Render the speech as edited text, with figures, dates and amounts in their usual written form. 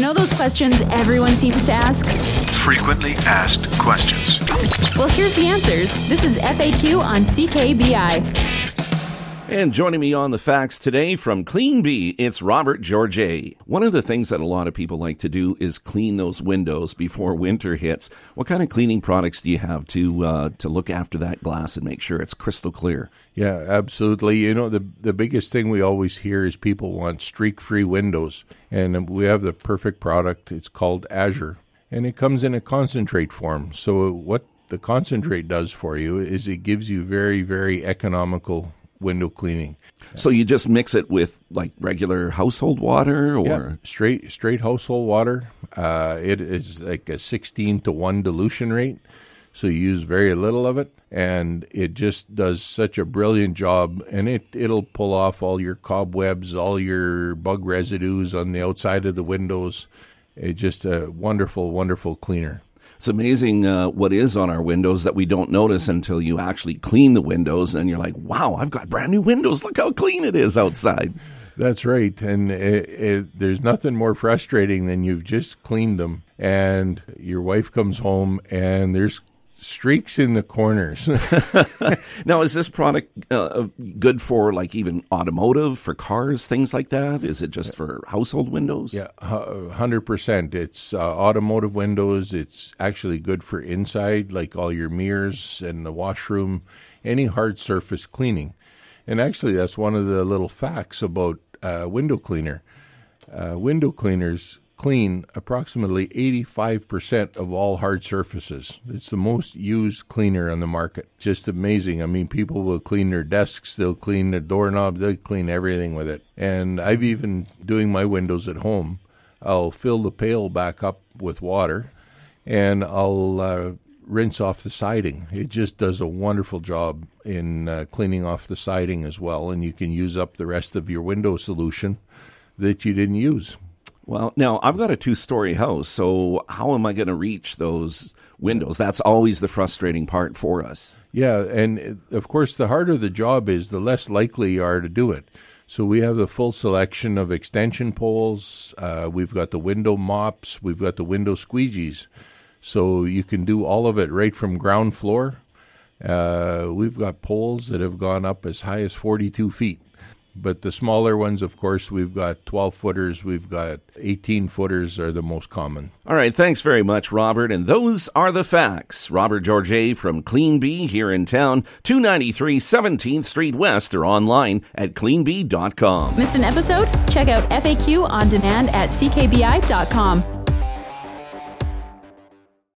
know those questions everyone seems to ask? Frequently asked questions. Well, here's the answers. This is FAQ on CKBI. And joining me on the facts today from Clean Bee, it's Robert Georget. One of the things that a lot of people like to do is clean those windows before winter hits. What kind of cleaning products do you have to look after that glass and make sure it's crystal clear? Yeah, absolutely. You know, the biggest thing we always hear is people want streak-free windows. And we have the perfect product. It's called Azure. And it comes in a concentrate form. So what the concentrate does for you is it gives you very, very economical window cleaning. So you just mix it with like regular household water, or straight household water. It is like a 16-to-1 dilution rate, so you use very little of it, and it just does such a brilliant job. And it'll pull off all your cobwebs, all your bug residues on the outside of the windows. It's just a wonderful, wonderful cleaner. It's amazing what is on our windows that we don't notice until you actually clean the windows, and you're like, wow, I've got brand new windows. Look how clean it is outside. That's right. And there's nothing more frustrating than you've just cleaned them, and your wife comes home, and there's streaks in the corners. Now, is this product good for like even automotive, for cars, things like that? Is it just for household windows? Yeah, 100%. It's automotive windows. It's actually good for inside, like all your mirrors and the washroom, any hard surface cleaning. And actually, that's one of the little facts about window cleaner. Window cleaners clean approximately 85% of all hard surfaces. It's the most used cleaner on the market. It's just amazing. I mean, people will clean their desks, they'll clean their doorknobs, they'll clean everything with it. And I've even, doing my windows at home, I'll fill the pail back up with water, and I'll rinse off the siding. It just does a wonderful job in cleaning off the siding as well, and you can use up the rest of your window solution that you didn't use. Well, now, I've got a 2-story house, so how am I going to reach those windows? That's always the frustrating part for us. Yeah, and of course, the harder the job is, the less likely you are to do it. So we have a full selection of extension poles. We've got the window mops. We've got the window squeegees. So you can do all of it right from ground floor. We've got poles that have gone up as high as 42 feet. But the smaller ones, of course, we've got 12-footers, we've got 18-footers are the most common. All right, thanks very much, Robert. And those are the facts. Robert Georget from Clean Bee here in town, 293 17th Street West, or online at cleanbee.com. Missed an episode? Check out FAQ on demand at ckbi.com.